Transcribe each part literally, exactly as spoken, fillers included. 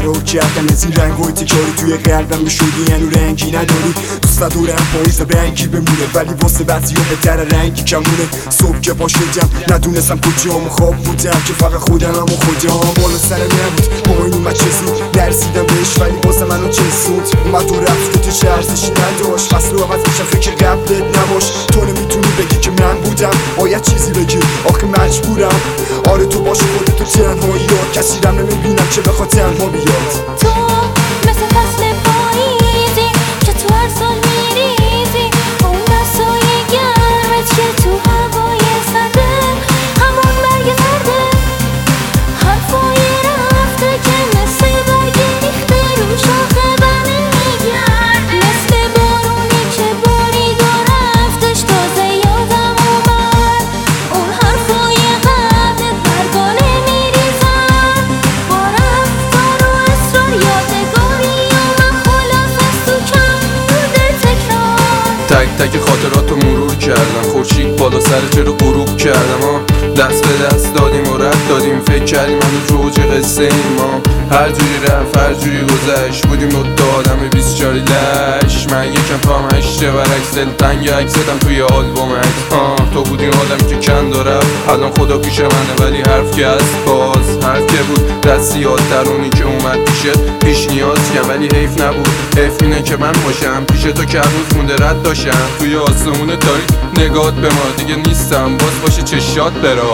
فرار کردن از این رنگ و تکاری توی قلبم به شدی هنو رنگی نداری. دوست ندارم پاییز رنگی بمونه ولی واسه بعضی ها بهتر رنگی کمونه. صبح که پا شدم ندونستم کجام خواب بودم که فقط خودم و خودم. بالا سرم نبود با این اومد چه زود درسیدم بهش ولی واسه منو چسوند. اومد و رفت که تو چه ارزشی نداشت. فصل رو عوض میشم فکر قبلت نباش. تو نمیتونی بگی که من بودم باید چیزی بگی آخه مجبورم. آره تو باش خودتو تنهایی ها کسی رم نمیبینم که بخواد تنها بیاد. تو مثل فصل پاییزی که تو هر سال میریزی. اون دستای گرمت که تو هوای سرده همون برگ زرده. حرفای رفته که مثل برگ ریخته رو شاخه بنه میگرده. مثل بارونی که بارید و رفتش تازه یادم اومد. اون حرفای قبلت برگانه میریزن با رفتار و اصرار یادگاری و من خلاص از تو کم بوده تکرار. تک تک خاطراتو مرور کردم. خورشید بالا سر چرا غروب کردم ها. دست به دست دادیم و رد دادیم فکر کردیم هنوز روج قصه ایم ما. هر جوری رفت هر جوری گذشت بودیم دو تا آدم بیست چاری لش. من یکم تو هم هشته برعکس دلتنگ عکستم توی آلبوم عکس ها. تو بودی آدمی که کند و رفت الان خدا پیش منه ولی حرف که هست باز حرف که بود. دستی یاد درونی که اومد پیشت پیش نیاز کم ولی حیف نبود. حیف اینه که من باشم پیش تو که روز مونده رد داشتم. توی آسمون تاریک نگات به ما دیگه نیستم باز باشه چشات برا.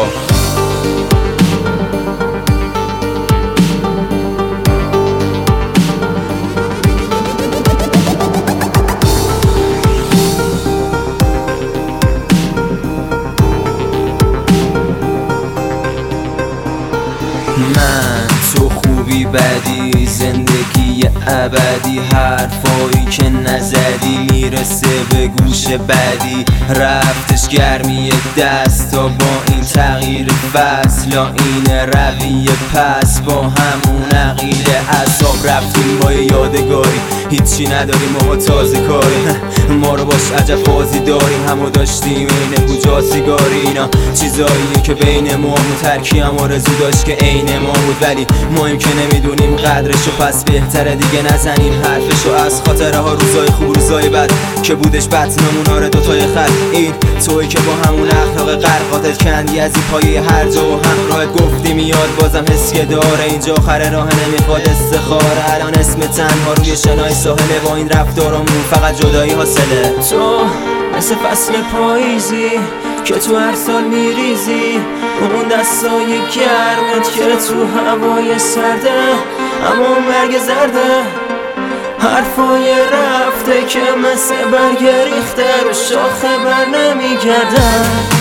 من تو خوبی بدی زندگی ابدی. حرفایی که نزدی میرسه به گوش بدی. رفتش گرمی دست تا با این تغییر فصل این رویه پس با همون عقیل اصاب رفتیم با یادگاری. هیچی نداریم ما تازه کاری. ما رو باش عجب بازی داریم همو داشتیم اینه کجا سیگاری. اینا چیزاییه که بین ما و ترکی هم آرزو داشت که عین ما بود ولی ما هم که نمیدونیم قدرشو پس بهتره دیگه نزنیم حرفشو. از خاطره ها روزای خوب روزای بد که بودش بطنمون آره دوتای خط. این توی که با همون اخلاق قرقاتت کندی از این پایه هر جا و همراهت گفتی میاد بازم حس که داره اینجا آخر راه نمیخواد استخاره. الان اسم تنها روی شنای ساحله با این رفتارمون فقط جدایی حاصله. تو مثل فصل پاییزی که تو هر سال میریزی. اون دستای گرمت که تو هوای سرده همون برگ زرده. حرفای رفته که مثل برگ ریخته رو شاخه بر نمیگردن.